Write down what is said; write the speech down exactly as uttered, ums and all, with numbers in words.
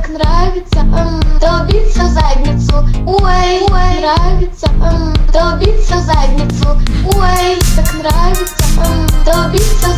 так нравится, м, долбиться в задницу. Ой, ой, нравится, м, долбиться в задницу. Ой, так нравится, м, долбиться в